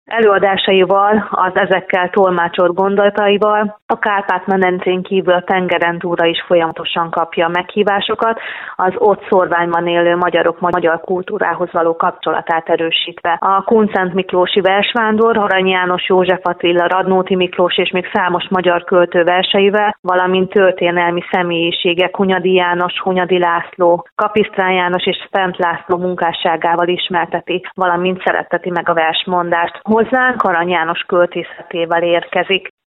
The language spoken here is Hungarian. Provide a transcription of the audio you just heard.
Előadásaival, az ezekkel tolmácsolt gondolataival a Kárpát-medencén kívül a tengeren túlra is folyamatosan kapja a meghívásokat, az ott szórványban élő magyarok magyar kultúrához való kapcsolatát erősítve. A Kunszent Miklósi versvándor, Arany János, József Attila, Radnóti Miklós és még számos magyar költő verseivel, valamint történelmi személyiségek Hunyadi János, Hunyadi László, Kapisztrán János és Szent László munkásságával ismerteti, valamint szeretteti meg a versmondást. Hozzánk Arany János költészetével érkezik.